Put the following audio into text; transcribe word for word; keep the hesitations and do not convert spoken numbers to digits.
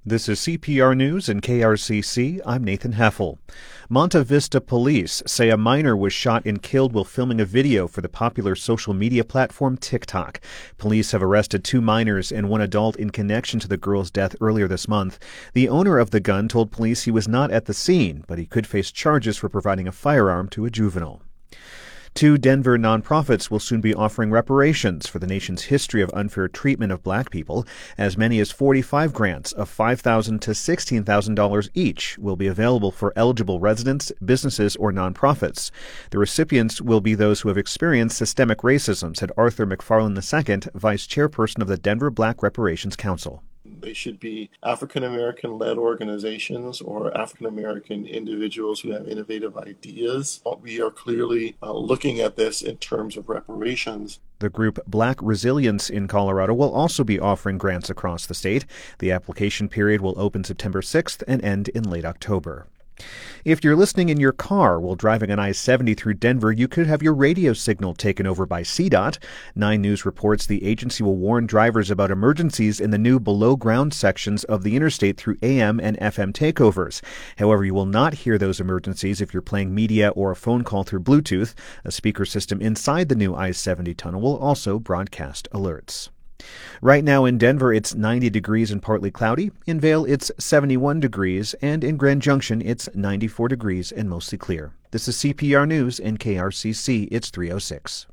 This is C P R News and K R C C. I'm Nathan Heffel. Monta Vista police say a minor was shot and killed while filming a video for the popular social media platform TikTok. Police have arrested two minors and one adult in connection to the girl's death earlier this month. The owner of the gun told police he was not at the scene, but he could face charges for providing a firearm to a juvenile. Two Denver nonprofits will soon be offering reparations for the nation's history of unfair treatment of black people. As many as forty-five grants of five thousand dollars to sixteen thousand dollars each will be available for eligible residents, businesses, or nonprofits. The recipients will be those who have experienced systemic racism, said Arthur McFarland the Second, vice chairperson of the Denver Black Reparations Council. They should be African-American led organizations or African-American individuals who have innovative ideas. We are clearly uh, looking at this in terms of reparations. The group Black Resilience in Colorado will also be offering grants across the state. The application period will open September sixth and end in late October. If you're listening in your car while driving on I seventy through Denver, you could have your radio signal taken over by C DOT. Nine News reports the agency will warn drivers about emergencies in the new below-ground sections of the interstate through A M and F M takeovers. However, you will not hear those emergencies if you're playing media or a phone call through Bluetooth. A speaker system inside the new I seventy tunnel will also broadcast alerts. Right now in Denver, it's ninety degrees and partly cloudy. In Vail, it's seventy-one degrees, and in Grand Junction, it's ninety-four degrees and mostly clear. This is C P R News and K R C C. It's three oh six.